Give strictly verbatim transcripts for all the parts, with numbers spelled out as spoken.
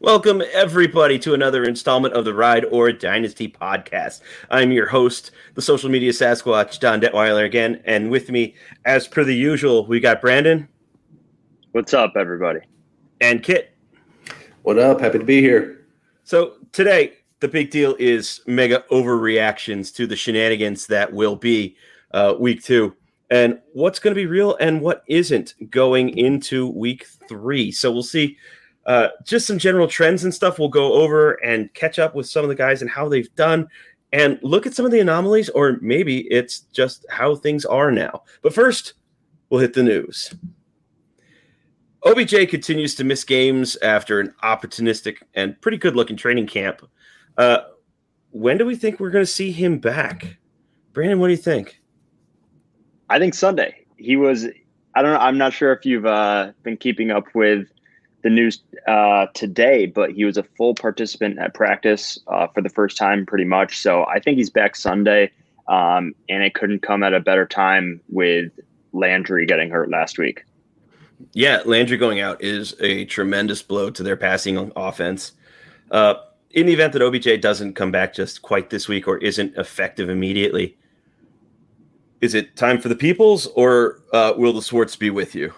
Welcome, everybody, to another installment of the Ride or Dynasty podcast. I'm your host, the social media Sasquatch, Don Detweiler again, and with me, as per the usual, we got Brandon. What's up, everybody? And Kit. What up? Happy to be here. So today, the big deal is mega overreactions to the shenanigans that will be uh, week two, and what's going to be real and what isn't going into week three. So we'll see. Uh, just some general trends and stuff we'll go over and catch up with some of the guys and how they've done and look at some of the anomalies, or maybe it's just how things are now. But first, we'll hit the news. O B J continues to miss games after an opportunistic and pretty good-looking training camp. Uh, when do we think we're going to see him back? Brandon, what do you think? I think Sunday. He was, I don't know, I'm not sure if you've uh, been keeping up with the news uh, today, but he was a full participant at practice uh, for the first time pretty much. So I think he's back Sunday, um, and it couldn't come at a better time with Landry getting hurt last week. Yeah, Landry going out is a tremendous blow to their passing offense. Uh, in the event that O B J doesn't come back just quite this week or isn't effective immediately, is it time for the Peoples, or uh, will the Swartz be with you?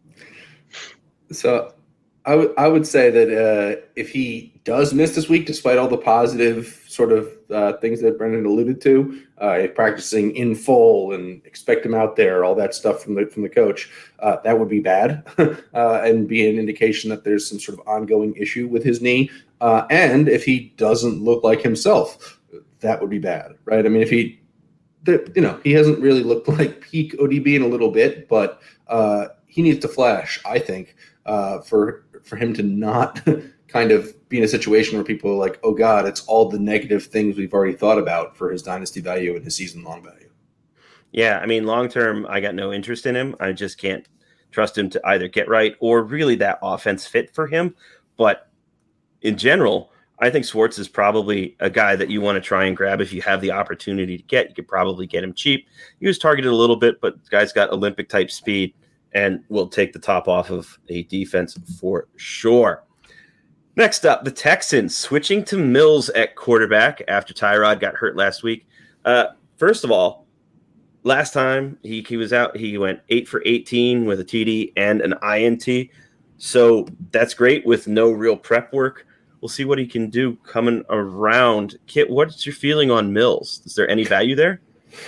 So I would I would say that uh, if he does miss this week, despite all the positive sort of uh, things that Brendan alluded to, uh, practicing in full and expect him out there, all that stuff from the from the coach, uh, that would be bad uh, and be an indication that there's some sort of ongoing issue with his knee. Uh, and if he doesn't look like himself, that would be bad, right? I mean, if he, the, you know, he hasn't really looked like peak O D B in a little bit, but uh, he needs to flash, I think, uh, for for him to not kind of be in a situation where people are like, oh God, it's all the negative things we've already thought about for his dynasty value and his season long value. Yeah, I mean, long-term, I got no interest in him. I just can't trust him to either get right or really that offense fit for him. But in general, I think Swartz is probably a guy that you want to try and grab if you have the opportunity to get. You could probably get him cheap. He was targeted a little bit, but the guy's got Olympic-type speed and will take the top off of a defense for sure. Next up, the Texans switching to Mills at quarterback after Tyrod got hurt last week. Uh, first of all, last time he, he was out, he went eight for eighteen with a T D and an I N T. So that's great with no real prep work. We'll see what he can do coming around. Kit, what's your feeling on Mills? Is there any value there?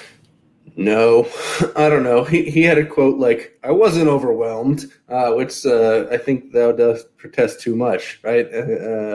No, I don't know. He he had a quote like, I wasn't overwhelmed, uh, which uh, I think that does protest too much, right? Uh,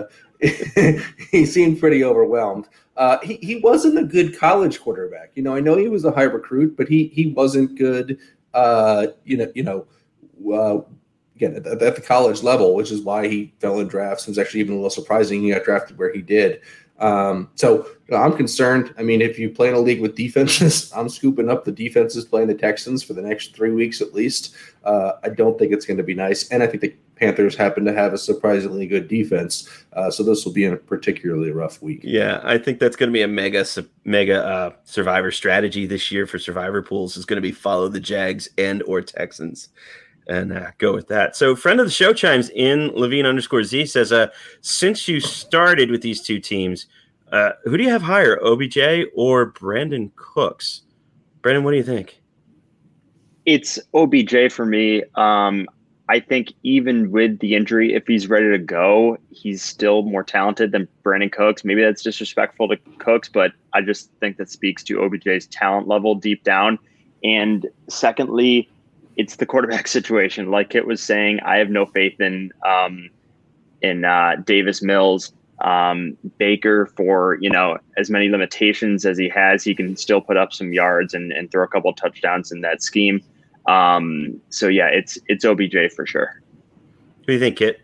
he seemed pretty overwhelmed. Uh, he, he wasn't a good college quarterback. You know, I know he was a high recruit, but he he wasn't good, uh, you know, you know, uh, again, at, at the college level, which is why he fell in drafts. It was actually even a little surprising he got drafted where he did. Um, so you know, I'm concerned. I mean, if you play in a league with defenses, I'm scooping up the defenses playing the Texans for the next three weeks at least. Uh, I don't think it's going to be nice. And I think the Panthers happen to have a surprisingly good defense. Uh, so this will be in a particularly rough week. Yeah, I think that's going to be a mega, mega uh, survivor strategy this year for survivor pools is going to be follow the Jags and or Texans. And uh, go with that. So friend of the show chimes in, Levine underscore Z says, uh, since you started with these two teams, uh, who do you have higher, O B J or Brandon Cooks? Brandon, what do you think? It's O B J for me. Um, I think even with the injury, if he's ready to go, he's still more talented than Brandon Cooks. Maybe that's disrespectful to Cooks, but I just think that speaks to O B J's talent level deep down. And secondly, it's the quarterback situation. Like Kit was saying, I have no faith in um, in uh, Davis Mills. Um, Baker, for, you know, as many limitations as he has, he can still put up some yards and, and throw a couple of touchdowns in that scheme. Um, so, yeah, it's it's O B J for sure. What do you think, Kit?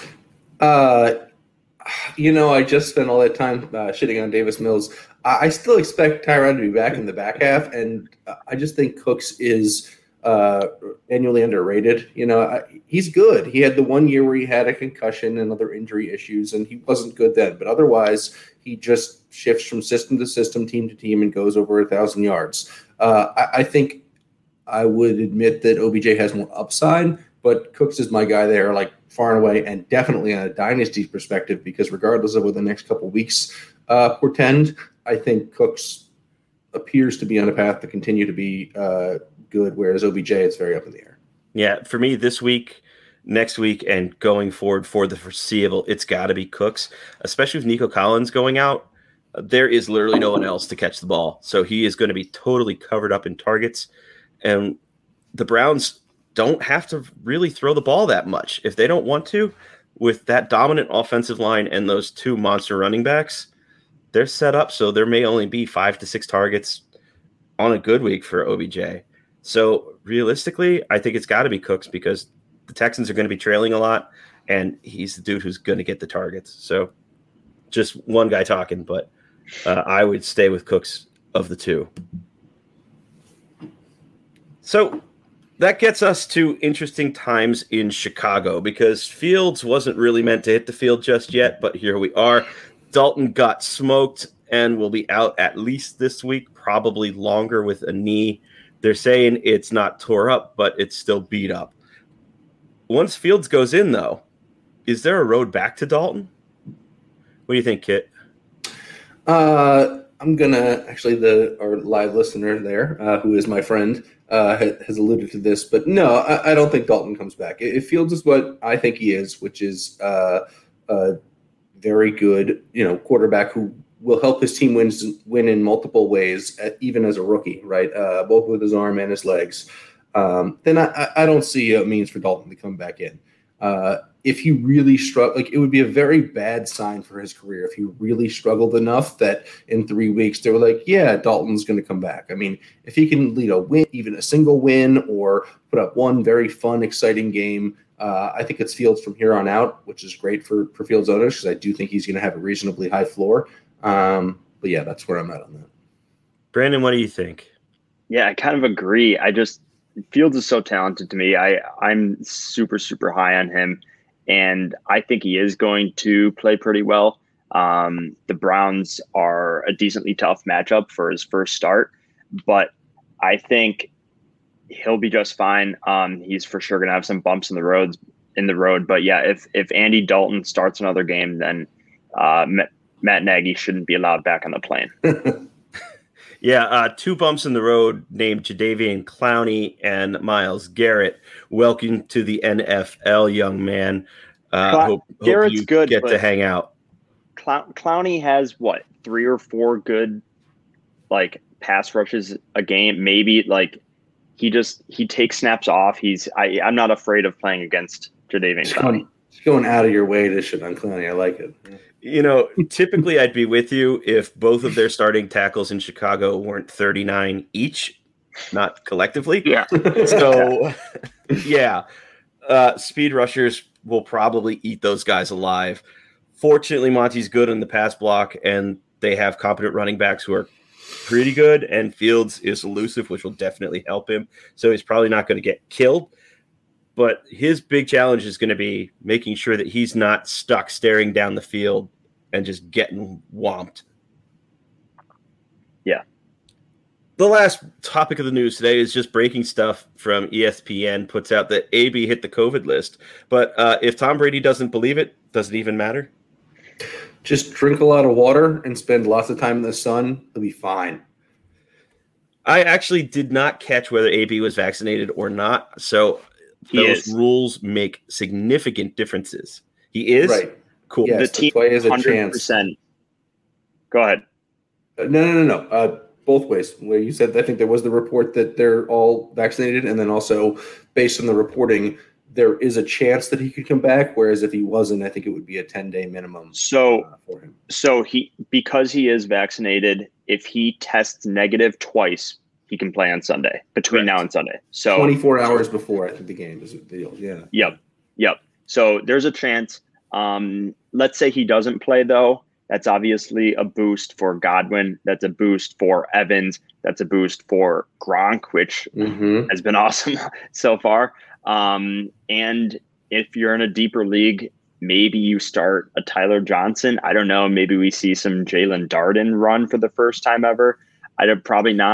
Uh, you know, I just spent all that time uh, shitting on Davis Mills. I, I still expect Tyrod to be back in the back half, and I just think Cooks is – uh, annually underrated. You know, I, he's good. He had the one year where he had a concussion and other injury issues, and he wasn't good then. But otherwise, he just shifts from system to system, team to team, and goes over a thousand yards. Uh, I, I think I would admit that O B J has more upside, but Cooks is my guy there, like far and away, and definitely on a dynasty perspective, because regardless of what the next couple of weeks uh, portend, I think Cooks appears to be on a path to continue to be uh, good, whereas O B J, it's very up in the air. Yeah, for me this week, next week, and going forward for the foreseeable, it's got to be Cooks, especially with Nico Collins going out. There is literally no one else to catch the ball. So he is going to be totally covered up in targets. And the Browns don't have to really throw the ball that much. If they don't want to, with that dominant offensive line and those two monster running backs, they're set up so there may only be five to six targets on a good week for O B J. So realistically, I think it's got to be Cooks because the Texans are going to be trailing a lot, and he's the dude who's going to get the targets. So just one guy talking, but uh, I would stay with Cooks of the two. So that gets us to interesting times in Chicago because Fields wasn't really meant to hit the field just yet, but here we are. Dalton got smoked and will be out at least this week, probably longer with a knee. They're saying it's not tore up, but it's still beat up. Once Fields goes in, though, is there a road back to Dalton? What do you think, Kit? Uh, I'm gonna actually the our live listener there, uh, who is my friend, uh, has alluded to this, but no, I, I don't think Dalton comes back. If Fields is what I think he is, which is uh, a very good, you know, quarterback who will help his team win win in multiple ways, even as a rookie, right? Uh, both with his arm and his legs. Um, then I, I don't see a means for Dalton to come back in. Uh, if he really struggled, like it would be a very bad sign for his career if he really struggled enough that in three weeks they were like, yeah, Dalton's going to come back. I mean, if he can lead a win, even a single win, or put up one very fun, exciting game, uh, I think it's Fields from here on out, which is great for, for Fields owners because I do think he's going to have a reasonably high floor. Um, but yeah, that's where I'm at on that. Brandon, what do you think? Yeah, I kind of agree. I just Fields is so talented to me. I, I'm super, super high on him, and I think he is going to play pretty well. Um, the Browns are a decently tough matchup for his first start, but I think he'll be just fine. Um, he's for sure going to have some bumps in the roads in the road, but yeah, if if Andy Dalton starts another game, then uh, Matt Nagy shouldn't be allowed back on the plane. Yeah, uh, two bumps in the road named Jadeveon Clowney and Myles Garrett. Welcome to the N F L, young man. Uh, Cl- hope, Garrett's hope you good, get to hang out. Cl- Clowney has, what, three or four good, like, pass rushes a game? Maybe, like, he just – he takes snaps off. He's I, I'm not afraid of playing against Jadeveon Clowney. Just going out of your way to shit on Clowney. I like it. You know, typically I'd be with you if both of their starting tackles in Chicago weren't thirty-nine each, not collectively. Yeah. So, yeah, uh, speed rushers will probably eat those guys alive. Fortunately, Monty's good in the pass block, and they have competent running backs who are pretty good, and Fields is elusive, which will definitely help him. So he's probably not going to get killed. But his big challenge is going to be making sure that he's not stuck staring down the field and just getting whomped. Yeah. The last topic of the news today is just breaking stuff from E S P N. Puts out that A B hit the COVID list. But uh, if Tom Brady doesn't believe it, does it even matter? Just drink a lot of water and spend lots of time in the sun. It'll be fine. I actually did not catch whether A B was vaccinated or not. So He those is. rules make significant differences. He is? Right. Cool. Yes, The that's team why he has a one hundred chance. percent. Go ahead. Uh, No, no, no, no. Uh, both ways. Where you said, I think there was the report that they're all vaccinated, and then also based on the reporting, there is a chance that he could come back. Whereas if he wasn't, I think it would be a ten-day minimum So, uh, for him. so he because he is vaccinated, if he tests negative twice, he can play on Sunday between Correct. now and Sunday. So twenty-four hours before I think the game is the deal. Yeah. Yep. Yep. So there's a chance. Um, let's say he doesn't play, though. That's obviously a boost for Godwin. That's a boost for Evans. That's a boost for Gronk, which Mm-hmm. has been awesome so far. Um, and if you're in a deeper league, maybe you start a Tyler Johnson. I don't know. Maybe we see some Jalen Darden run for the first time ever. I'd probably not.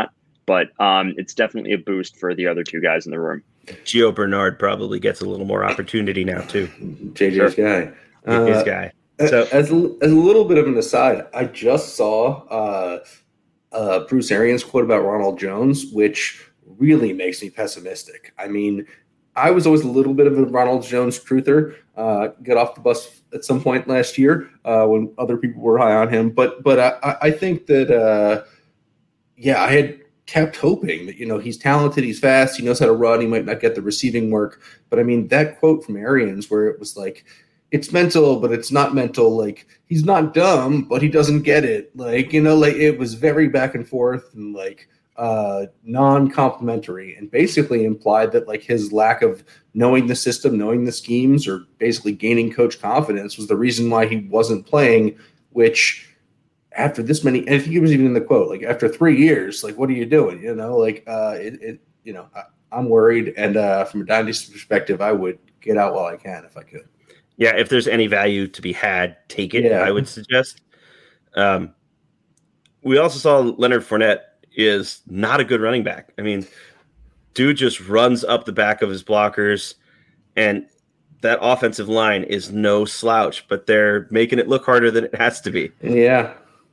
but um, it's definitely a boost for the other two guys in the room. Gio Bernard probably gets a little more opportunity now too. J J's sure. guy. His uh, guy. So as a, as a little bit of an aside, I just saw uh, uh, Bruce Arians' quote about Ronald Jones, which really makes me pessimistic. I mean, I was always a little bit of a Ronald Jones truther. Uh, got off the bus at some point last year uh, when other people were high on him. But but I, I think that, uh, yeah, I had kept hoping that, you know, he's talented, he's fast, he knows how to run, he might not get the receiving work. But, I mean, that quote from Arians where it was like, it's mental, but it's not mental. Like, he's not dumb, but he doesn't get it. Like, you know, like it was very back and forth and, like, uh, non-complimentary, and basically implied that, like, his lack of knowing the system, knowing the schemes, or basically gaining coach confidence was the reason why he wasn't playing, which after this many, and I think he was even in the quote, like, after three years, like, what are you doing? You know, like, uh, it, it you know, I, I'm worried. And uh, from a dynasty perspective, I would get out while I can if I could. Yeah, if there's any value to be had, take it, yeah. I would suggest. Um, we also saw Leonard Fournette is not a good running back. I mean, dude just runs up the back of his blockers, and that offensive line is no slouch, but they're making it look harder than it has to be. Yeah.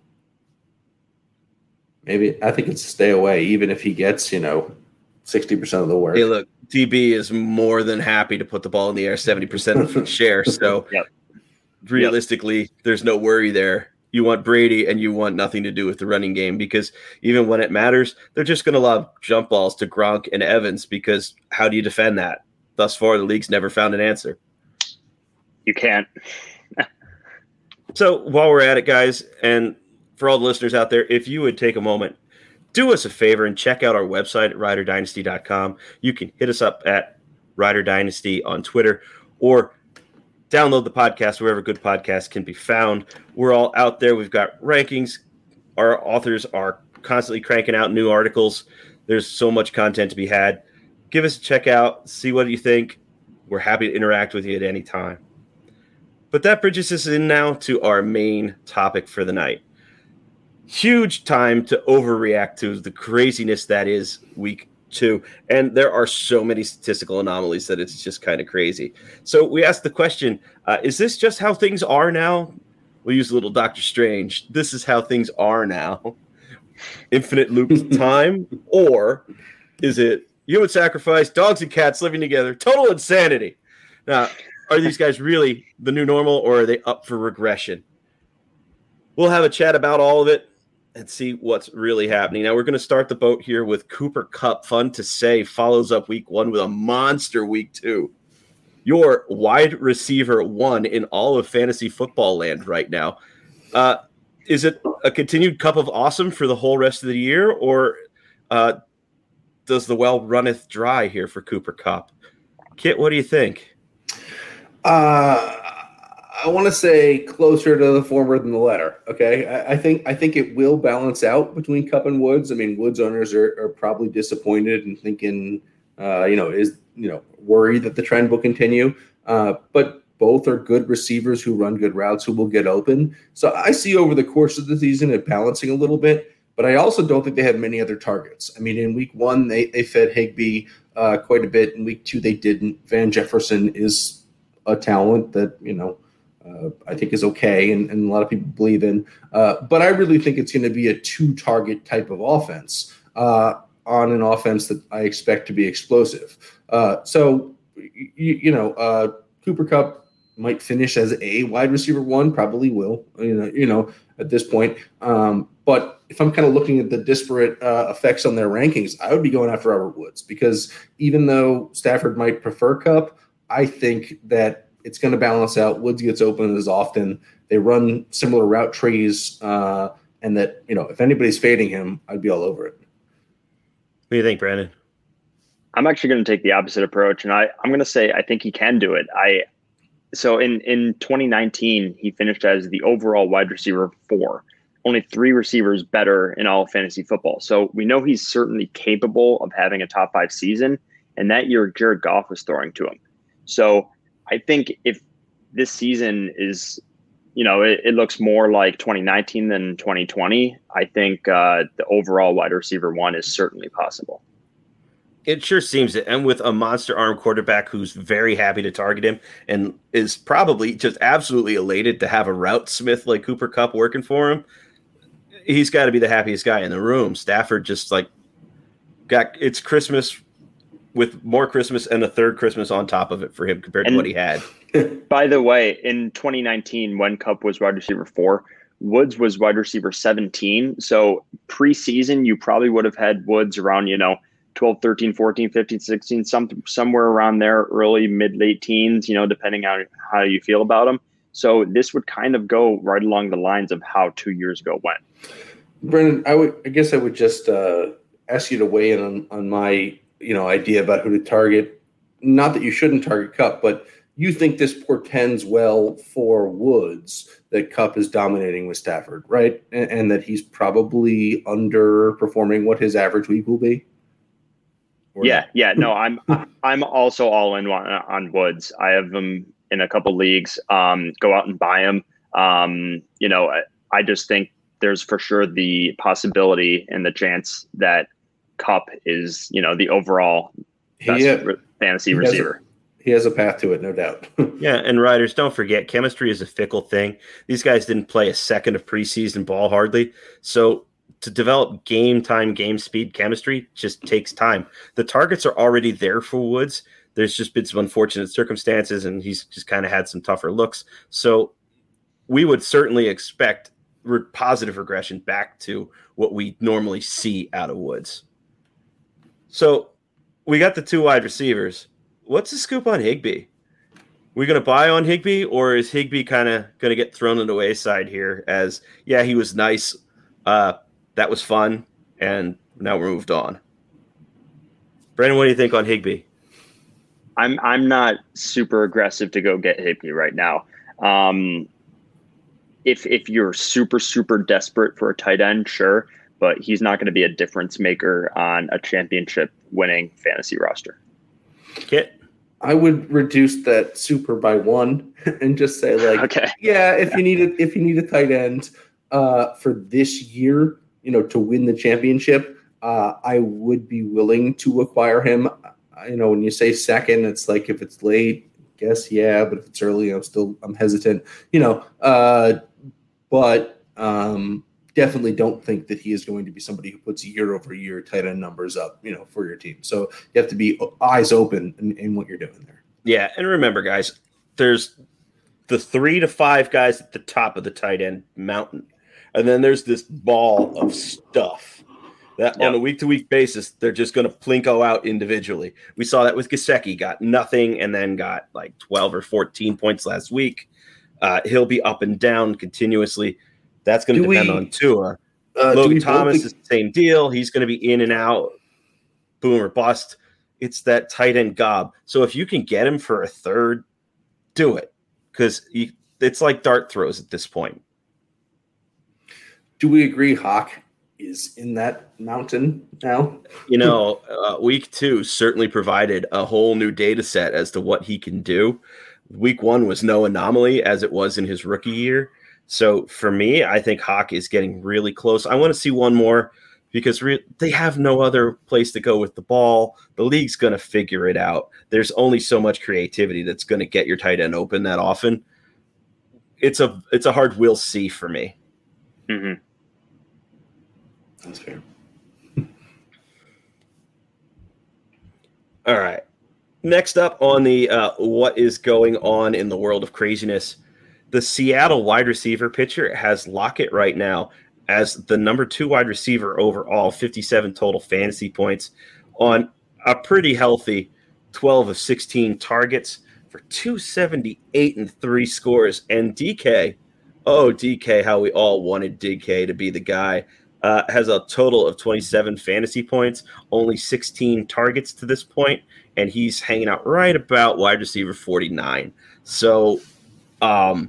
Maybe I think it's a stay away, even if he gets, you know, sixty percent of the work. Hey, look, D B is more than happy to put the ball in the air seventy percent of the share. So yep. realistically, yep. there's no worry there. You want Brady and you want nothing to do with the running game, because even when it matters, they're just going to lob jump balls to Gronk and Evans, because how do you defend that? Thus far, the league's never found an answer. You can't. So while we're at it, guys, and for all the listeners out there, if you would take a moment, do us a favor and check out our website at rider dynasty dot com. You can hit us up at Rider Dynasty on Twitter, or download the podcast wherever good podcasts can be found. We're all out there. We've got rankings. Our authors are constantly cranking out new articles. There's so much content to be had. Give us a check out. See what you think. We're happy to interact with you at any time. But that bridges us in now to our main topic for the night. Huge time to overreact to the craziness that is week two. And there are so many statistical anomalies that it's just kind of crazy. So we asked the question, uh, is this just how things are now? We'll use a little Doctor Strange. This is how things are now. Infinite loop time? Or is it human sacrifice, dogs and cats living together, total insanity? Now, are these guys really the new normal, or are they up for regression? We'll have a chat about all of it and see what's really happening. Now, we're going to start the boat here with Cooper Kupp. Fun to say, follows up week one with a monster week two. Your wide receiver one in all of fantasy football land right now. Uh, is it a continued cup of awesome for the whole rest of the year, or uh, does the well runneth dry here for Cooper Kupp? Kit, what do you think? Uh I want to say closer to the former than the latter. Okay, I, I think I think it will balance out between Kupp and Woods. I mean, Woods owners are, are probably disappointed and thinking, uh, you know, is you know worried that the trend will continue. Uh, but both are good receivers who run good routes, who will get open. So I see over the course of the season it balancing a little bit. But I also don't think they have many other targets. I mean, in week one they they fed Higbee uh, quite a bit. In week two they didn't. Van Jefferson is a talent that you know. Uh, I think is okay, and, and a lot of people believe in. Uh, but I really think it's going to be a two-target type of offense uh, on an offense that I expect to be explosive. Uh, so, you, you know, uh, Cooper Kupp might finish as a wide receiver one, probably will, you know, you know at this point. Um, but if I'm kind of looking at the disparate uh, effects on their rankings, I would be going after Robert Woods, because even though Stafford might prefer Kupp, I think that it's going to balance out. Woods gets open as often. They run similar route trees, uh, and that, you know, if anybody's fading him, I'd be all over it. What do you think, Brandon? I'm actually going to take the opposite approach, and I, I'm going to say I think he can do it. I so in in twenty nineteen he finished as the overall wide receiver four, only three receivers better in all of fantasy football. So we know he's certainly capable of having a top five season, and that year Jared Goff was throwing to him. So I think if this season is you know, it, it looks more like twenty nineteen than twenty twenty. I think uh, the overall wide receiver one is certainly possible. It sure seems it. And with a monster arm quarterback who's very happy to target him and is probably just absolutely elated to have a route smith like Cooper Kupp working for him, he's got to be the happiest guy in the room. Stafford just like got it's Christmas with more Christmas and a third Christmas on top of it for him compared and, to what he had. By the way, in twenty nineteen, when Kupp was wide receiver four, Woods was wide receiver seventeen. So preseason, you probably would have had Woods around, you know, twelve, thirteen, fourteen, fifteen, sixteen, some, somewhere around there, early, mid, late teens, you know, depending on how you feel about him. So this would kind of go right along the lines of how two years ago went. Brendan, I would, I guess I would just uh, ask you to weigh in on, on my, you know, idea about who to target. Not that you shouldn't target Kupp, but you think this portends well for Woods that Kupp is dominating with Stafford, right? And, and that he's probably underperforming what his average week will be. Yeah, yeah, no, I'm I'm also all in on, on Woods. I have him in a couple leagues. Um, go out and buy him. Um, you know, I, I just think there's for sure the possibility and the chance that Kupp is, you know, the overall best yeah, re- fantasy he receiver. Has a, he has a path to it, no doubt. Yeah, and riders, don't forget, chemistry is a fickle thing. These guys didn't play a second of preseason ball hardly, so to develop game time, game speed chemistry just takes time. The targets are already there for Woods. There's just been some unfortunate circumstances, and he's just kind of had some tougher looks. So we would certainly expect re- positive regression back to what we normally see out of Woods. So we got the two wide receivers. What's the scoop on Higbee? We going to buy on Higbee, or is Higbee kind of going to get thrown on the wayside here as, yeah, he was nice, uh, that was fun, and now we're moved on. Brandon, what do you think on Higbee? I'm I'm not super aggressive to go get Higbee right now. Um, if if you're super super desperate for a tight end, sure, but he's not going to be a difference maker on a championship winning fantasy roster. Kit? I would reduce that super by one and just say like, okay, yeah, if you need a, if you need a tight end uh, for this year, you know, to win the championship, uh, I would be willing to acquire him. You know, when you say second, it's like if it's late, guess yeah, but if it's early, I'm still I'm hesitant. You know, uh, but um, definitely don't think that he is going to be somebody who puts year over year tight end numbers up, you know, for your team. So you have to be eyes open in, in what you're doing there. Yeah, and remember, guys, there's the three to five guys at the top of the tight end mountain. And then there's this ball of stuff that yep. on a week-to-week basis, they're just going to plinko out individually. We saw that with Gesicki, got nothing and then got like twelve or fourteen points last week. Uh, he'll be up and down continuously. That's going to depend we, on Tua. Uh, Logan Thomas think- is the same deal. He's going to be in and out, boom or bust. It's that tight end gob. So if you can get him for a third, do it, because it's like dart throws at this point. Do we agree Hawk is in that mountain now? You know, uh, week two certainly provided a whole new data set as to what he can do. Week one was no anomaly as it was in his rookie year. So for me, I think Hawk is getting really close. I want to see one more because re- they have no other place to go with the ball. The league's going to figure it out. There's only so much creativity that's going to get your tight end open that often. It's a it's a hard we'll see for me. Mm-hmm. That's fair. All right. Next up on the uh, what is going on in the world of craziness, the Seattle wide receiver pitcher has Lockett right now as the number two wide receiver overall, fifty-seven total fantasy points on a pretty healthy twelve of sixteen targets for two seventy-eight and three scores. And D K, oh, D K, how we all wanted D K to be the guy. Uh, has a total of twenty-seven fantasy points, only sixteen targets to this point, and he's hanging out right about wide receiver forty-nine. So, um,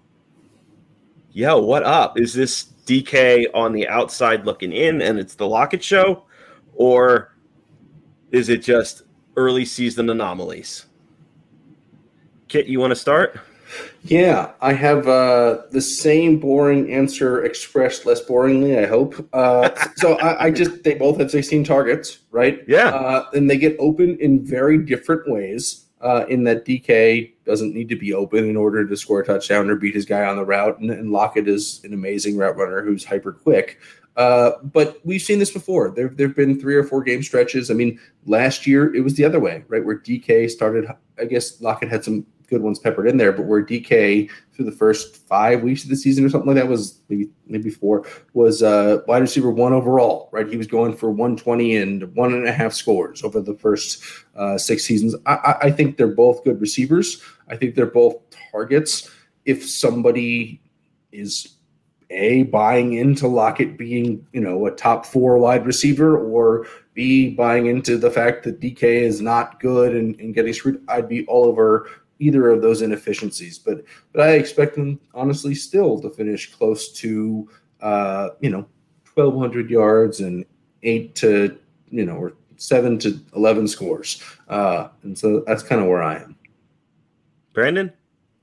yo, what up? Is this D K on the outside looking in and it's the Lockett show? Or is it just early season anomalies? Kit, you want to start? Yeah, I have uh, the same boring answer expressed less boringly, I hope. Uh, so I, I just, they both had sixteen targets, right? Yeah. Uh, and they get open in very different ways. Uh, in that D K doesn't need to be open in order to score a touchdown or beat his guy on the route, and, and Lockett is an amazing route runner who's hyper quick. Uh, but we've seen this before. There there have been three or four game stretches. I mean, last year it was the other way, right, where D K started. I guess Lockett had some good ones peppered in there, but where D K through the first five weeks of the season or something like that was maybe maybe four was uh, wide receiver one overall, right? He was going for one twenty and one and a half scores over the first uh, six seasons. I, I think they're both good receivers. I think they're both targets. If somebody is A, buying into Lockett being, you know, a top four wide receiver, or B, buying into the fact that D K is not good and, and getting screwed, I'd be all over either of those inefficiencies. But but I expect them, honestly, still to finish close to, uh, you know, twelve hundred yards and eight to, you know, or seven to eleven scores. Uh, and so that's kind of where I am. Brandon?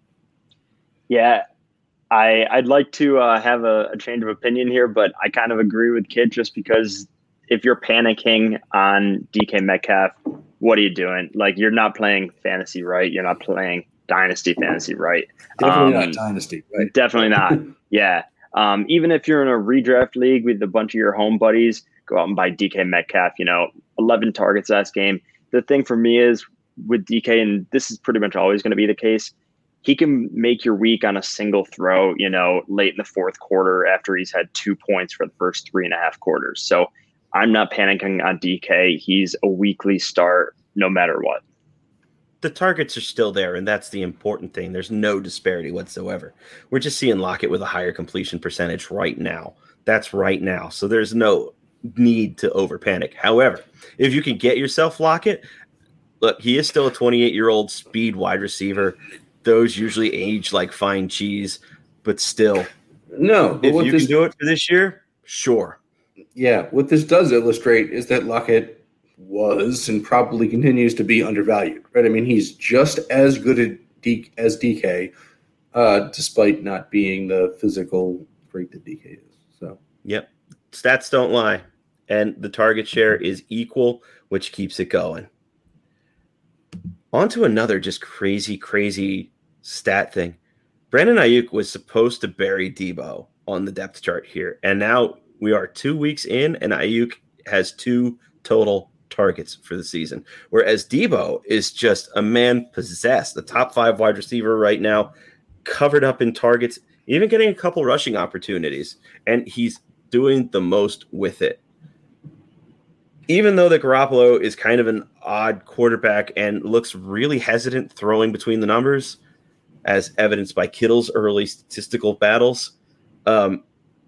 Yeah, I, I'd like to uh, have a, a change of opinion here, but I kind of agree with Kit just because if you're panicking on D K Metcalf, what are you doing? Like, you're not playing fantasy right. You're not playing dynasty fantasy right. Definitely um, not dynasty, right? Definitely not. Yeah. Um, even if you're in a redraft league with a bunch of your home buddies, go out and buy D K Metcalf, you know, eleven targets last game. The thing for me is with D K, and this is pretty much always going to be the case, he can make your week on a single throw, you know, late in the fourth quarter after he's had two points for the first three and a half quarters. So I'm not panicking on D K. He's a weekly start no matter what. The targets are still there, and that's the important thing. There's no disparity whatsoever. We're just seeing Lockett with a higher completion percentage right now. That's right now. So there's no need to over panic. However, if you can get yourself Lockett, look, he is still a twenty-eight-year-old speed wide receiver. Those usually age like fine cheese, but still. No, but if you this, can do it for this year, sure. Yeah, what this does illustrate is that Lockett was and probably continues to be undervalued, right? I mean, he's just as good at D, as D K, uh, despite not being the physical freak that D K is. So, yep, stats don't lie, and the target share is equal, which keeps it going. On to another just crazy, crazy stat thing. Brandon Ayuk was supposed to bury Debo on the depth chart here, and now we are two weeks in, and Ayuk has two total targets for the season, whereas Debo is just a man possessed, the top five wide receiver right now, covered up in targets, even getting a couple rushing opportunities, and he's doing the most with it. Even though the Garoppolo is kind of an odd quarterback and looks really hesitant throwing between the numbers, as evidenced by Kittle's early statistical battles, um,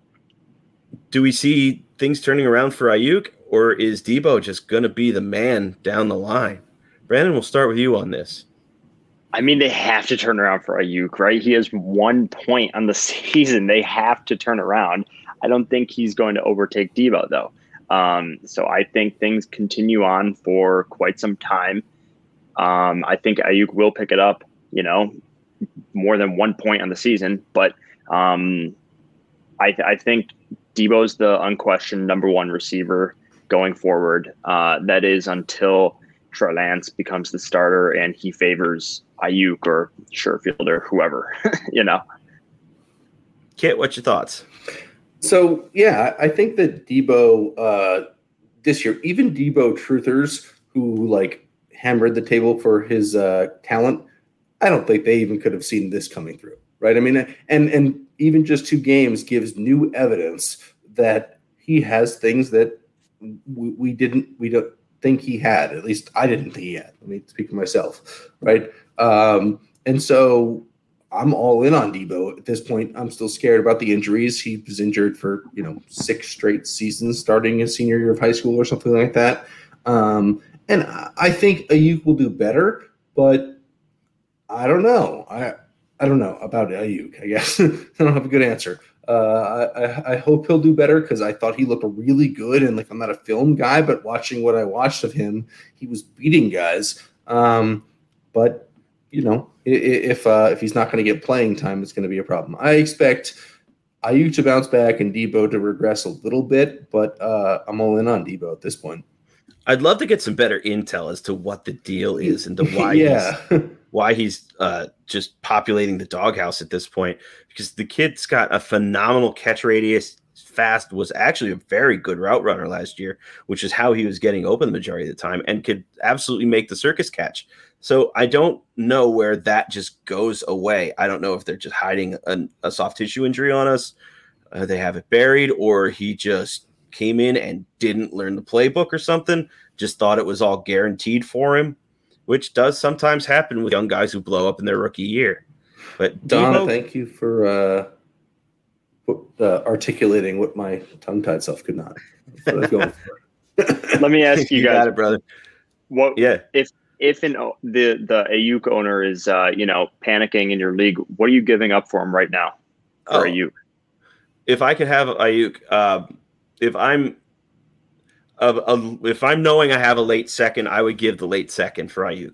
do we see things turning around for Ayuk, or is Debo just going to be the man down the line? Brandon, we'll start with you on this. I mean, they have to turn around for Ayuk, right? He has one point on the season. They have to turn around. I don't think he's going to overtake Debo, though. Um, so I think things continue on for quite some time. Um, I think Ayuk will pick it up, you know, more than one point on the season. But um, I, th- I think Debo's the unquestioned number one receiver going forward. Uh, that is until Trey Lance becomes the starter and he favors Ayuk or Sherfield or whoever, you know. Kit, what's your thoughts? So, yeah, I think that Debo uh, this year, even Debo truthers who like hammered the table for his uh, talent, I don't think they even could have seen this coming through, right? I mean, and and even just two games gives new evidence that he has things that we, we didn't, we don't think he had. At least I didn't think he had. Let me speak for myself, right? Um, and so I'm all in on Debo at this point. I'm still scared about the injuries. He was injured for, you know, six straight seasons starting his senior year of high school or something like that. Um, and I think Ayuk will do better, but I don't know. I I don't know about Ayuk, I guess. I don't have a good answer. Uh, I, I hope he'll do better because I thought he looked really good. And like, I'm not a film guy, but watching what I watched of him, he was beating guys. Um, but you know, if uh, if he's not going to get playing time, it's going to be a problem. I expect Ayuk to bounce back and Debo to regress a little bit, but uh, I'm all in on Debo at this point. I'd love to get some better intel as to what the deal is and to why yeah. he's why he's uh, just populating the doghouse at this point, because the kid's got a phenomenal catch radius. Fast, was actually a very good route runner last year, which is how he was getting open the majority of the time, and could absolutely make the circus catch. So I don't know where that just goes away. I don't know if they're just hiding a, a soft tissue injury on us, uh, they have it buried, or he just came in and didn't learn the playbook or something, just thought it was all guaranteed for him, which does sometimes happen with young guys who blow up in their rookie year. But Donna, Debo, thank you for uh, uh, articulating what my tongue-tied self could not. That's what I was going for. Let me ask you, you guys, got it, brother. What Yeah. if if an the the Ayuk owner is uh, you know panicking in your league? What are you giving up for him right now for Oh, Ayuk? If I could have Ayuk, uh, if I'm uh, uh, if I'm knowing I have a late second, I would give the late second for Ayuk.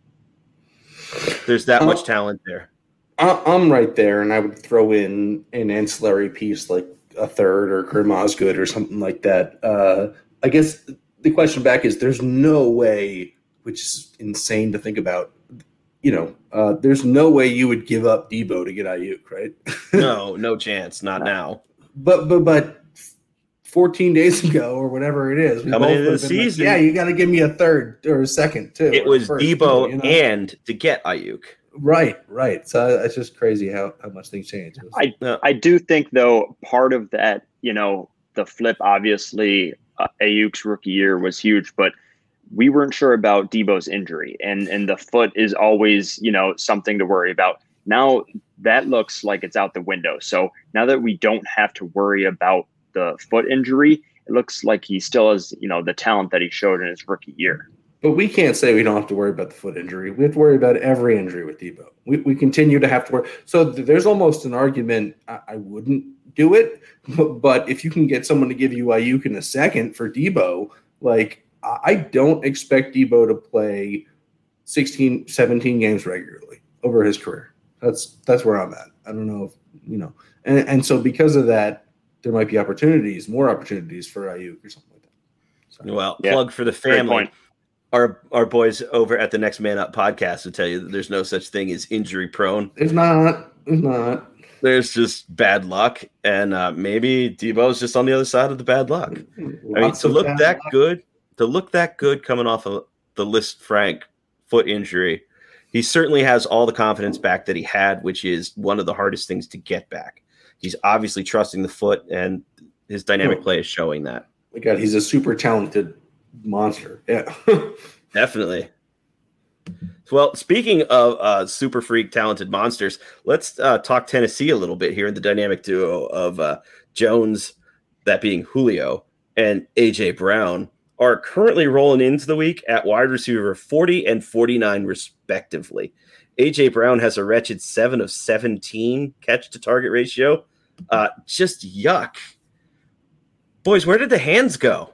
There's that uh, much talent there. I'm right there, and I would throw in an ancillary piece like a third or Grim Osgood or something like that. Uh, I guess the question back is there's no way, which is insane to think about, you know, uh, there's no way you would give up Debo to get Ayuk, right? No, no chance. Not now. But but but fourteen days ago or whatever it is, we coming both into the like, season, yeah, you got to give me a third or a second too. It was first, Debo too, you know? and to get Ayuk. Right, right. So it's just crazy how, how much things change. I no. I do think though part of that, you know, the flip obviously uh, Ayuk's rookie year was huge, but we weren't sure about Debo's injury, and and the foot is always, you know, something to worry about. Now that looks like it's out the window. So now that we don't have to worry about the foot injury, it looks like he still has, you know, the talent that he showed in his rookie year. But we can't say we don't have to worry about the foot injury. We have to worry about every injury with Debo. We we continue to have to worry. So th- there's almost an argument I, I wouldn't do it, but, but if you can get someone to give you Ayuk in a second for Debo, like I don't expect Debo to play sixteen, seventeen games regularly over his career. That's that's where I'm at. I don't know if, you know, and, and so because of that, there might be opportunities, more opportunities for Ayuk or something like that. So, well, yeah. Plug for the family. Our our boys over at the Next Man Up podcast will tell you that there's no such thing as injury prone. It's not. It's not. There's just bad luck, and uh, maybe Debo's just on the other side of the bad luck. Lots I mean, to look that luck. good, to look that good coming off of the List Frank foot injury, he certainly has all the confidence back that he had, which is one of the hardest things to get back. He's obviously trusting the foot, and his dynamic oh. play is showing that. My God, he's a super talented monster. Yeah. Definitely. Well, speaking of uh, super freak talented monsters, let's uh, talk Tennessee a little bit here in the dynamic duo of uh, Jones, that being Julio, and A J Brown, are currently rolling into the week at wide receiver forty and forty-nine respectively. A J Brown has a wretched seven of seventeen catch to target ratio. Uh, just yuck. Boys, where did the hands go?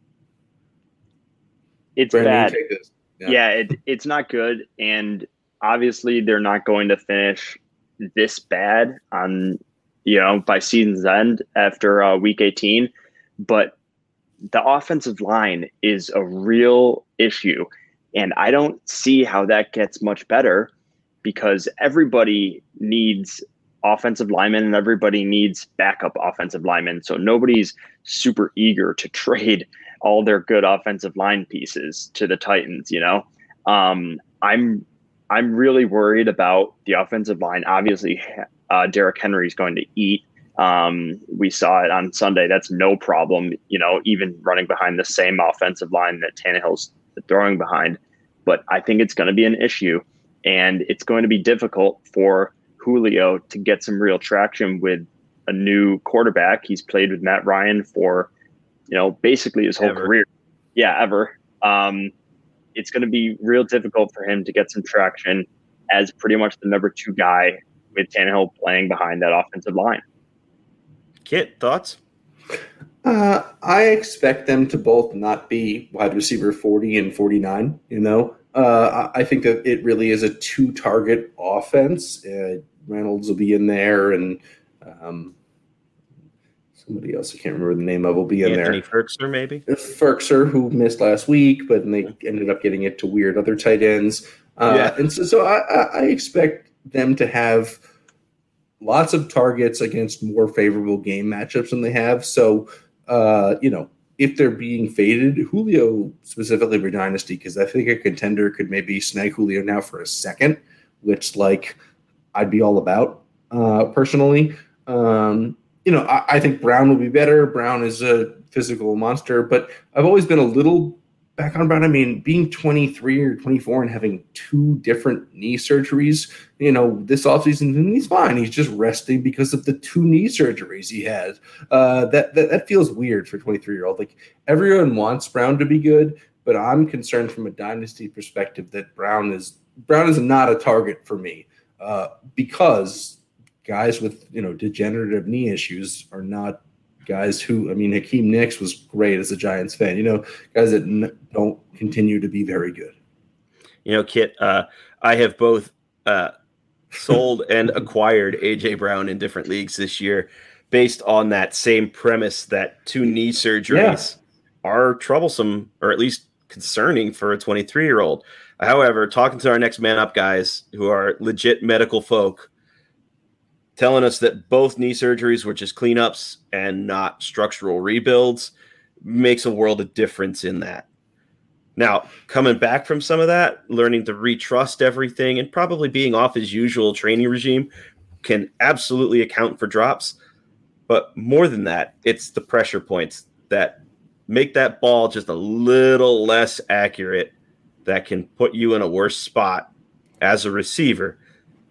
It's Brandon, bad. Yeah, yeah it, it's not good. And obviously they're not going to finish this bad on, you know, by season's end after uh, week eighteen. But the offensive line is a real issue. And I don't see how that gets much better, because everybody needs offensive linemen and everybody needs backup offensive linemen. So nobody's super eager to trade all their good offensive line pieces to the Titans, you know. Um, I'm I'm really worried about the offensive line. Obviously, uh, Derrick Henry is going to eat. Um, we saw it on Sunday. That's no problem, you know, even running behind the same offensive line that Tannehill's throwing behind. But I think it's going to be an issue, and it's going to be difficult for Julio to get some real traction with a new quarterback. He's played with Matt Ryan for, you know, basically his whole ever. career. Yeah, ever. Um, it's going to be real difficult for him to get some traction as pretty much the number two guy with Tannehill playing behind that offensive line. Kit, thoughts? Uh, I expect them to both not be wide receiver forty and forty-nine, you know. Uh, I I think that it really is a two-target offense. Uh, Reynolds will be in there, and um, somebody else I can't remember the name of will be in Anthony there. Ferkser, maybe? Ferkser, who missed last week, but they ended up getting it to weird other tight ends. Uh, Yeah. And so, so I, I I expect them to have lots of targets against more favorable game matchups than they have. So, uh, you know, if they're being faded, Julio specifically for Dynasty, because I think a contender could maybe snag Julio now for a second, which, like, I'd be all about uh, personally. Um, you know, I, I think Brown will be better. Brown is a physical monster, but I've always been a little back on Brown. I mean, being twenty-three or twenty-four and having two different knee surgeries, you know, this offseason, and he's fine. He's just resting because of the two knee surgeries he had. Uh, that, that that feels weird for a twenty-three-year-old. Like, everyone wants Brown to be good, but I'm concerned from a dynasty perspective that Brown is Brown is not a target for me uh, because guys with, you know, degenerative knee issues are not guys who, I mean, Hakeem Nicks was great as a Giants fan, you know, guys that n- don't continue to be very good. You know, Kit, uh, I have both uh, sold and acquired A J Brown in different leagues this year based on that same premise that two knee surgeries yeah. are troublesome or at least concerning for a twenty-three-year-old. However, talking to our next man up guys who are legit medical folk, telling us that both knee surgeries were just cleanups and not structural rebuilds makes a world of difference in that. Now, coming back from some of that, learning to retrust everything and probably being off his usual training regime can absolutely account for drops. But more than that, it's the pressure points that make that ball just a little less accurate that can put you in a worse spot as a receiver.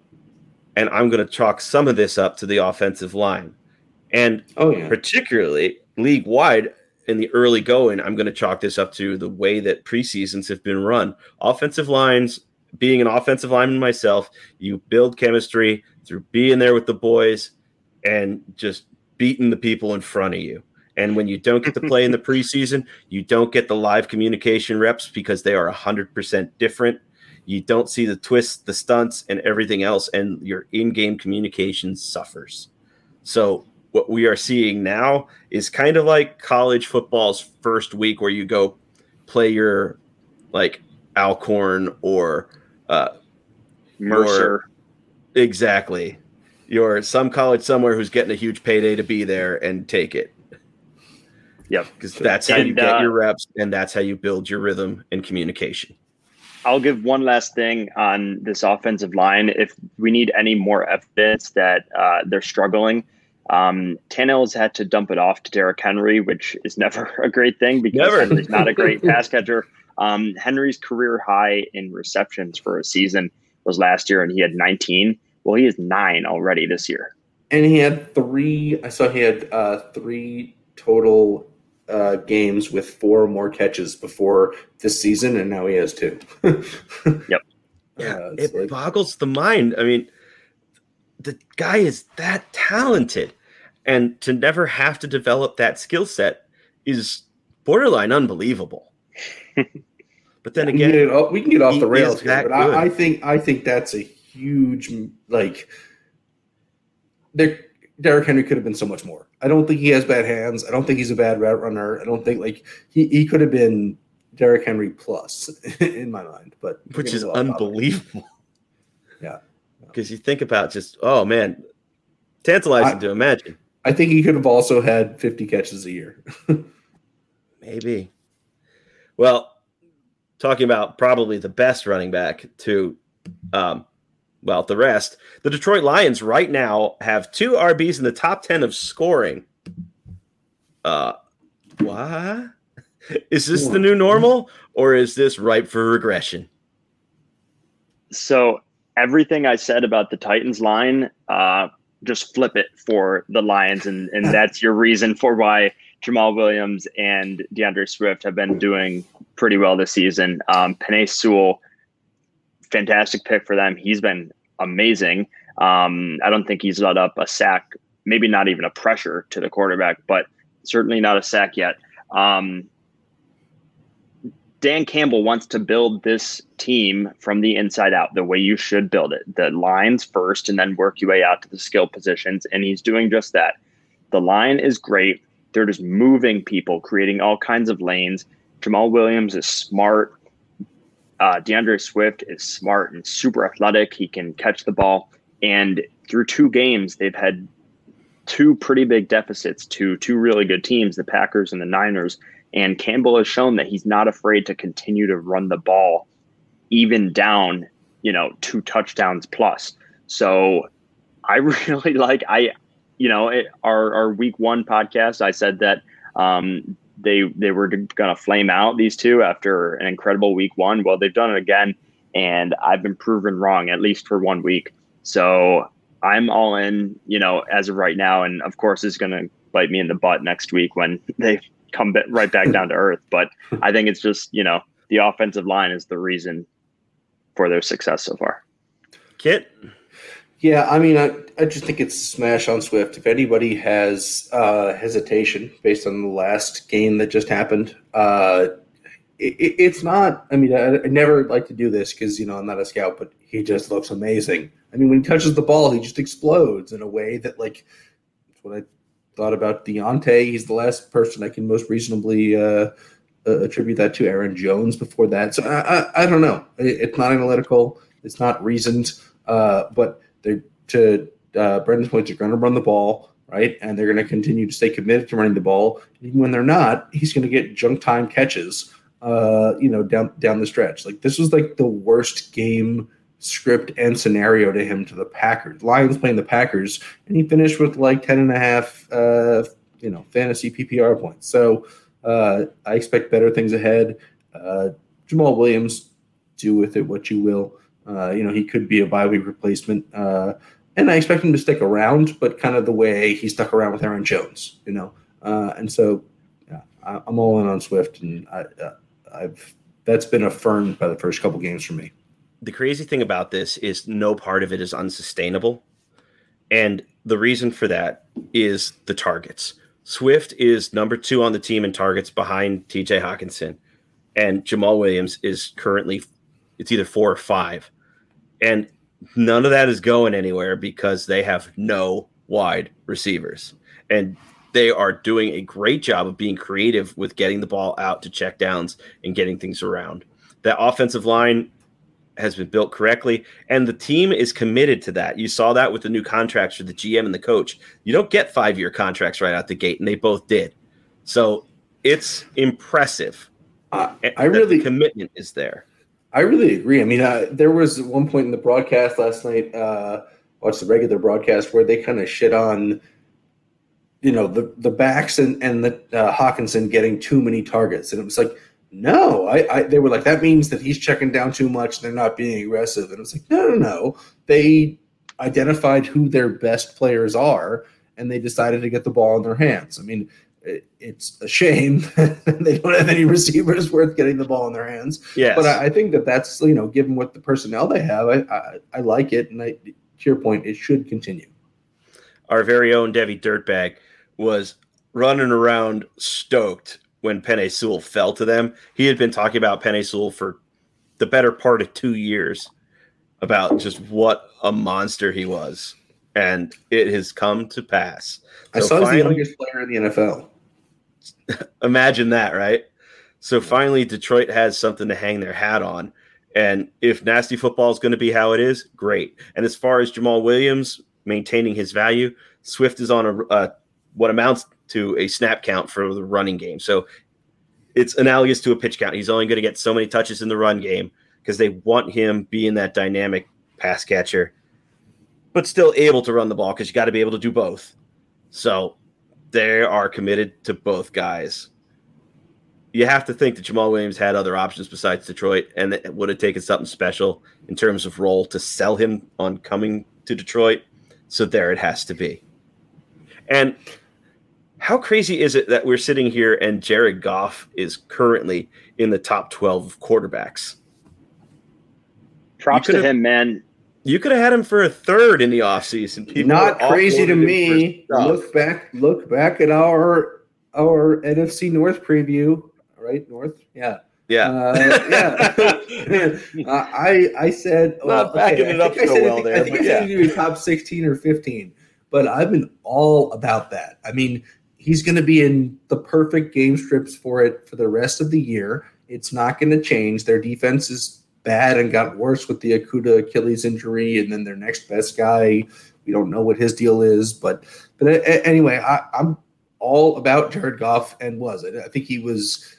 And I'm going to chalk some of this up to the offensive line. And oh, yeah. particularly league-wide in the early going, I'm going to chalk this up to the way that preseasons have been run. Offensive lines, being an offensive lineman myself, you build chemistry through being there with the boys and just beating the people in front of you. And when you don't get to play in the preseason, you don't get the live communication reps because they are one hundred percent different. You don't see the twists, the stunts, and everything else, and your in-game communication suffers. So what we are seeing now is kind of like college football's first week where you go play your, like, Alcorn or uh, Mercer. Your, exactly. Your some college somewhere who's getting a huge payday to be there and take it. Yep. Because that's how and, you get uh, your reps, and that's how you build your rhythm and communication. I'll give one last thing on this offensive line. If we need any more evidence that uh, they're struggling, um, Tannehill's had to dump it off to Derrick Henry, which is never a great thing because never. Henry's not a great pass catcher. Um, Henry's career high in receptions for a season was last year, and he had nineteen. Well, he has nine already this year. And he had three, I saw he had uh, three total Uh, games with four more catches before this season, and now he has two. Yep. Yeah, uh, it like, boggles the mind. I mean, the guy is that talented, and to never have to develop that skill set is borderline unbelievable. But then again, we can get, we can get off the rails here, but I, I think I think that's a huge like. There, Derrick Henry could have been so much more. I don't think he has bad hands. I don't think he's a bad route runner. I don't think like he, he could have been Derrick Henry plus in my mind, but which is unbelievable. Yeah. Because you think about just, oh man, tantalizing I, to imagine. I think he could have also had fifty catches a year. Maybe. Well, talking about probably the best running back to, um, well, the rest, the Detroit Lions right now have two R Bs in the top ten of scoring. Uh, what? Is this the new normal, or is this ripe for regression? So everything I said about the Titans line, uh, just flip it for the Lions, and, and that's your reason for why Jamal Williams and DeAndre Swift have been doing pretty well this season. Um, Penei Sewell, fantastic pick for them. He's been amazing. Um, I don't think he's let up a sack, maybe not even a pressure to the quarterback, but certainly not a sack yet. Um, Dan Campbell wants to build this team from the inside out, the way you should build it. The lines first and then work your way out to the skill positions. And he's doing just that. The line is great. They're just moving people, creating all kinds of lanes. Jamal Williams is smart. Uh, DeAndre Swift is smart and super athletic. He can catch the ball. And through two games, they've had two pretty big deficits to two really good teams, the Packers and the Niners. And Campbell has shown that he's not afraid to continue to run the ball, even down, you know, two touchdowns plus. So I really like, I, you know, it, our, our week one podcast, I said that um, they, they were going to flame out, these two, after an incredible week one. Well, they've done it again, and I've been proven wrong, at least for one week. So I'm all in, you know, as of right now. And of course, it's going to bite me in the butt next week when they come right back down to earth. But I think it's just, you know, the offensive line is the reason for their success so far. Kit? Yeah, I mean, I, I just think it's smash on Swift. If anybody has uh, hesitation based on the last game that just happened, uh, it, it's not – I mean, I, I never like to do this because, you know, I'm not a scout, but he just looks amazing. I mean, when he touches the ball, he just explodes in a way that, like, that's what I thought about Deontay. He's the last person I can most reasonably uh, uh, attribute that to. Aaron Jones before that. So I, I, I don't know. It, it's not analytical. It's not reasoned. Uh, but they're, to uh, Brendan's point, they're going to run the ball, right? And they're going to continue to stay committed to running the ball. Even when they're not, he's going to get junk time catches, uh, you know, down down the stretch. Like, this was like the worst game script and scenario to him to the Packers. Lions playing the Packers, and he finished with like ten and a half, uh, you know, fantasy P P R points. So uh, I expect better things ahead. Uh, Jamal Williams, do with it what you will. Uh, you know, he could be a bye week replacement. Uh, and I expect him to stick around, but kind of the way he stuck around with Aaron Jones, you know. Uh, and so yeah, I, I'm all in on Swift, and I, uh, I've that's been affirmed by the first couple games for me. The crazy thing about this is no part of it is unsustainable. And the reason for that is the targets. Swift is number two on the team in targets behind T J Hockenson. And Jamal Williams is currently, it's either four or five. And none of that is going anywhere because they have no wide receivers. And they are doing a great job of being creative with getting the ball out to check downs and getting things around. That offensive line has been built correctly, and the team is committed to that. You saw that with the new contracts for the G M and the coach. You don't get five-year contracts right out the gate, and they both did. So it's impressive. Uh, I really the commitment is there. I really agree. I mean, uh, there was one point in the broadcast last night, uh, watched the regular broadcast, where they kind of shit on, you know, the, the backs and, and the uh, Hockenson getting too many targets. And it was like, no, I, I they were like, that means that he's checking down too much. They're not being aggressive. And it's like, no, no, no. They identified who their best players are, and they decided to get the ball in their hands. I mean, it's a shame they don't have any receivers worth getting the ball in their hands. Yes. But I, I think that that's, you know, given what the personnel they have, I, I, I like it. And I, to your point, it should continue. Our very own Debbie Dirtbag was running around stoked when Penei Sewell fell to them. He had been talking about Penei Sewell for the better part of two years about just what a monster he was. And it has come to pass. So I saw finally, he's the youngest player in the N F L. Imagine that, right? So finally, Detroit has something to hang their hat on. And if nasty football is going to be how it is, great. And as far as Jamal Williams maintaining his value, Swift is on a uh, what amounts to a snap count for the running game. So it's analogous to a pitch count. He's only going to get so many touches in the run game because they want him being that dynamic pass catcher, but still able to run the ball because you got to be able to do both. So they are committed to both guys. You have to think that Jamal Williams had other options besides Detroit, and it would have taken something special in terms of role to sell him on coming to Detroit. So there it has to be. And how crazy is it that we're sitting here and Jared Goff is currently in the top twelve of quarterbacks? Props to him, man. You could have had him for a third in the offseason. People Not crazy to me. Look back, look back at our our N F C North preview, right? North, yeah. Yeah. Uh, yeah. uh, I I said well, not backing okay, it up I so said, well I think, there. I think But I said yeah. he's going to be top sixteen or fifteen, but I've been all about that. I mean, he's going to be in the perfect game scripts for it for the rest of the year. It's not going to change. Their defense is bad and got worse with the Okudah Achilles injury, and then their next best guy, we don't know what his deal is, but but anyway, I, I'm all about Jared Goff and was it? I think he was.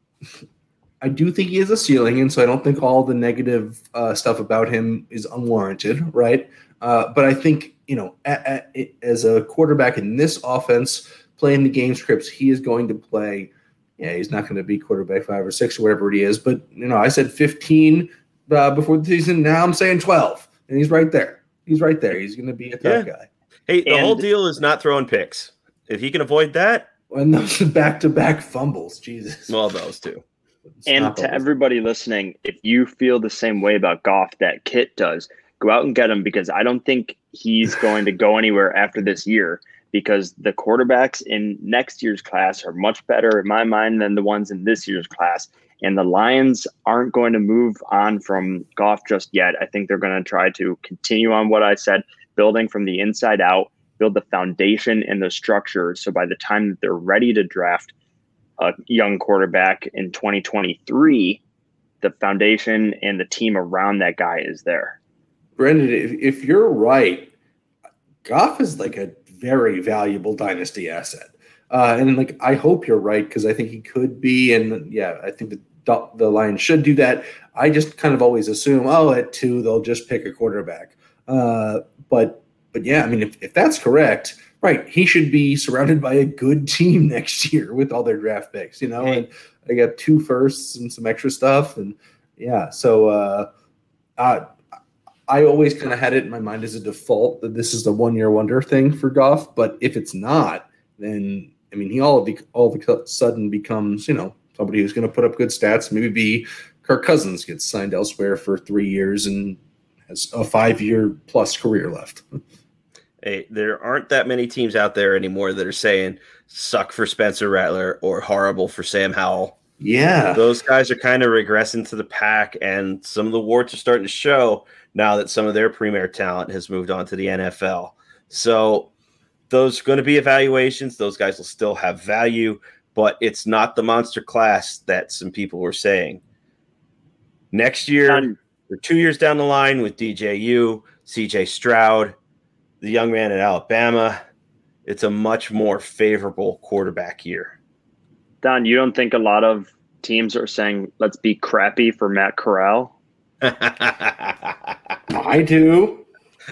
I do think he has a ceiling, and so I don't think all the negative uh, stuff about him is unwarranted, right? Uh, but I think you know, at, at, as a quarterback in this offense, playing the game scripts, he is going to play. Yeah, he's not going to be quarterback five or six or whatever he is, but you know, I said fifteen uh, before the season. Now I'm saying twelve, and he's right there. He's right there. He's going to be a tough Yeah. guy. Hey, the And- whole deal is not throwing picks. If he can avoid that, And those back-to-back fumbles, Jesus. well, those two. And Stop to those. everybody listening, if you feel the same way about Goff that Kit does, go out and get him, because I don't think he's going to go anywhere after this year, because the quarterbacks in next year's class are much better in my mind than the ones in this year's class. And the Lions aren't going to move on from Goff just yet. I think they're going to try to continue on what I said, building from the inside out, build the foundation and the structure. So by the time that they're ready to draft a young quarterback in twenty twenty-three, the foundation and the team around that guy is there. Brendan, if, if you're right, Goff is like a very valuable dynasty asset. Uh, and like, I hope you're right, because I think he could be. And yeah, I think the, the Lions should do that. I just kind of always assume, oh, at two, they'll just pick a quarterback. Uh, but, but yeah, I mean, if, if that's correct, right, he should be surrounded by a good team next year with all their draft picks, you know, and I got two firsts and some extra stuff. And yeah, so uh, uh, I always kind of had it in my mind as a default that this is the one year wonder thing for Goff. But if it's not, then I mean, he all of the, all of a sudden becomes, you know, somebody who's going to put up good stats, maybe be Kirk Cousins gets signed elsewhere for three years and has a five year plus career left. Hey, there aren't that many teams out there anymore that are saying suck for Spencer Rattler or horrible for Sam Howell. Yeah. Those guys are kind of regressing to the pack, and some of the warts are starting to show now that some of their premier talent has moved on to the N F L. So those are going to be evaluations. Those guys will still have value, but it's not the monster class that some people were saying. Next year, Um, or two years down the line with D J U, C J Stroud, the young man at Alabama, it's a much more favorable quarterback year. Don, you don't think a lot of teams are saying, let's be crappy for Matt Corral? I do.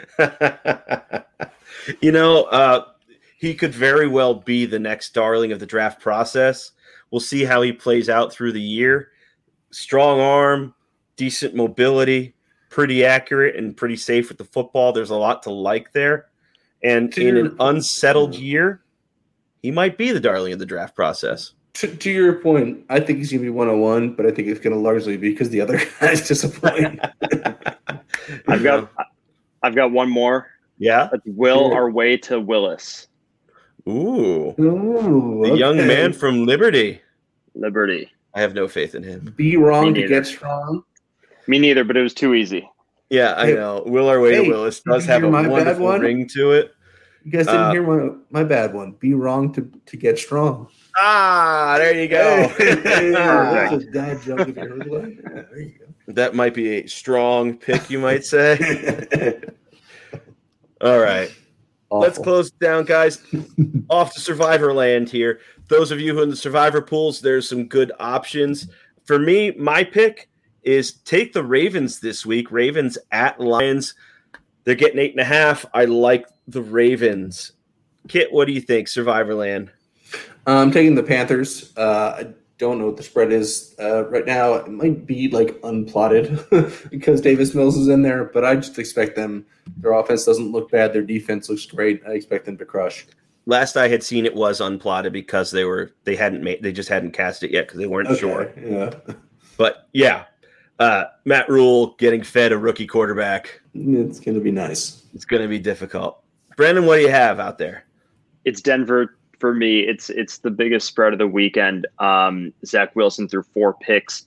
You know, uh, he could very well be the next darling of the draft process. We'll see how he plays out through the year. Strong arm, decent mobility, pretty accurate and pretty safe with the football. There's a lot to like there. And To in your- an unsettled year, he might be the darling of the draft process. To, to your point, I think he's going to be one oh one, but I think it's going to largely be because the other guys disappoint. I've got I've got one more. Yeah. Let's will Sure. our way to Willis. Ooh. Ooh, The young okay. man from Liberty. Liberty. I have no faith in him. Be wrong Me to neither. get strong. Me neither, but it was too easy. Yeah, I Hey, know. Will Our Way hey, to Willis did does you have hear a my bad wonderful one? ring to it. You guys didn't Uh, hear my, my bad one. Be wrong to, to get strong. Ah, there you go. Hey, that's a dad joke if you heard one. Yeah, there you That might be a strong pick, you might say. go. All right. Let's Awful. close it down, guys. Off to Survivor land here. Those of you who are in the Survivor pools, there's some good options. For me, my pick is take the Ravens this week. Ravens at Lions. They're getting eight and a half. I like the Ravens. Kit, what do you think, Survivor land? I'm taking the Panthers. Uh, I don't know what the spread is uh, right now. It might be like unplotted because Davis Mills is in there, but I just expect them. Their offense doesn't look bad. Their defense looks great. I expect them to crush. Last I had seen, it was unplotted because they were they hadn't made they just hadn't cast it yet because they weren't Okay, sure. Yeah, But yeah, uh, Matt Rule getting fed a rookie quarterback. it's going to be nice. It's going to be difficult. Brandon, what do you have out there? It's Denver for me. It's it's the biggest spread of the weekend. Um, Zach Wilson threw four picks.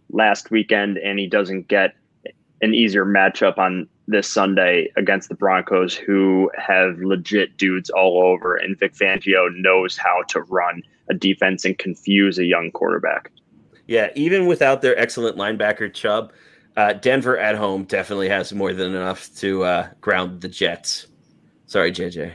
last weekend, and he doesn't get an easier matchup on this Sunday against the Broncos, who have legit dudes all over, and Vic Fangio knows how to run a defense and confuse a young quarterback. Yeah, even without their excellent linebacker Chubb, uh, Denver at home definitely has more than enough to uh, ground the Jets. Sorry, J J.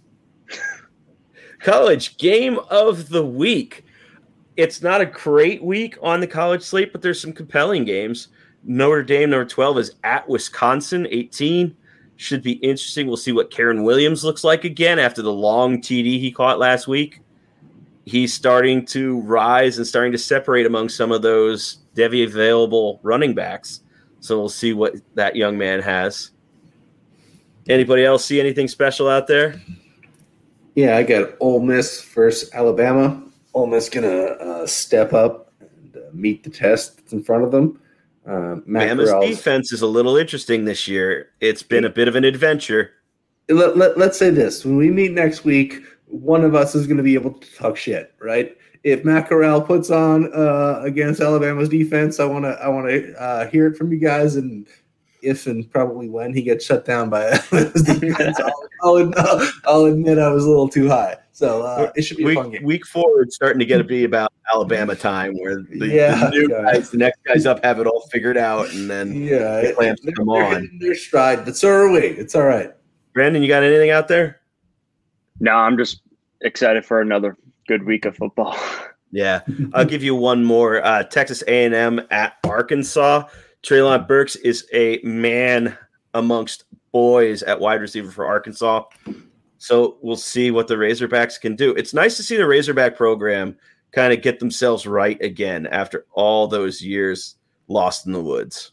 College game of the week. It's not a great week on the college slate, but there's some compelling games. Notre Dame, number twelve, is at Wisconsin, eighteen. Should be interesting. We'll see what Karen Williams looks like again after the long T D he caught last week. He's starting to rise and starting to separate among some of those Devy available running backs. So we'll see what that young man has. Anybody else see anything special out there? Yeah, I got Ole Miss versus Alabama. Ole Miss going to uh, step up and uh, meet the test that's in front of them. Uh, Bama's defense is a little interesting this year. It's been a bit of an adventure. Let, let, let's say this. When we meet next week, one of us is going to be able to talk shit, right? If Matt Corral puts on uh, against Alabama's defense, I want to I want to uh, hear it from you guys. And if and probably when he gets shut down by Alabama's defense, I'll, I'll, I'll admit I was a little too high. So uh, it should be week, a fun game. Week four, it's starting to get to be about Alabama time, where the, yeah, the new yeah. guys, the next guys up, have it all figured out, and then yeah, the clamps they're, come they're on. hitting their stride, but so are we. It's all right. Brandon, you got anything out there? No, I'm just excited for another good week of football. Yeah, I'll give you one more. Uh, Texas A and M at Arkansas. Treylon Burks is a man amongst boys at wide receiver for Arkansas. So we'll see what the Razorbacks can do. It's nice to see the Razorback program kind of get themselves right again after all those years lost in the woods.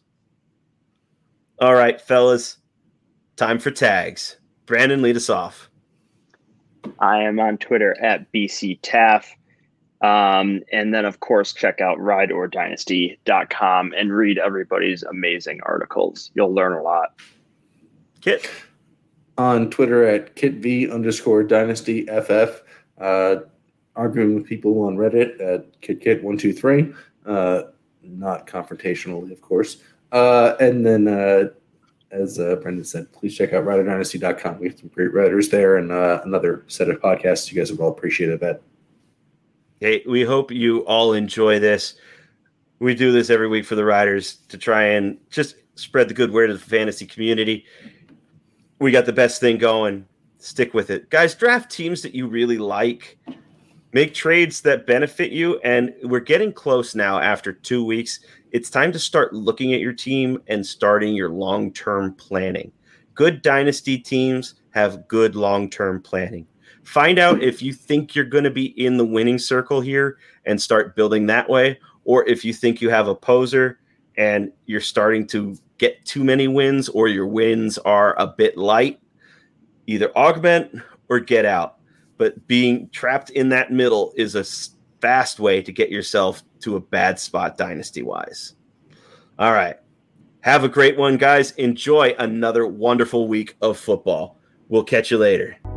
All right, fellas, time for tags. Brandon, lead us off. I am on Twitter at B C Taff. Um, and then, of course, check out ride or dynasty dot com and read everybody's amazing articles. You'll learn a lot. Kit. On Twitter at kitv underscore dynasty ff, uh, arguing with people on Reddit at kitkit one two three, uh, not confrontationally, of course. Uh, and then, uh, as uh, Brendan said, please check out ride or dynasty dot com. We have some great writers there and uh, another set of podcasts you guys will all appreciate, I bet. Hey, we hope you all enjoy this. We do this every week for the riders to try and just spread the good word of the fantasy community. We got the best thing going. Stick with it. Guys, draft teams that you really like. Make trades that benefit you. And we're getting close now after two weeks. It's time to start looking at your team and starting your long-term planning. Good dynasty teams have good long-term planning. Find out if you think you're going to be in the winning circle here and start building that way, or if you think you have a poser and you're starting to get too many wins or your wins are a bit light. Either augment or get out. But being trapped in that middle is a fast way to get yourself to a bad spot dynasty-wise. All right. Have a great one, guys. Enjoy another wonderful week of football. We'll catch you later.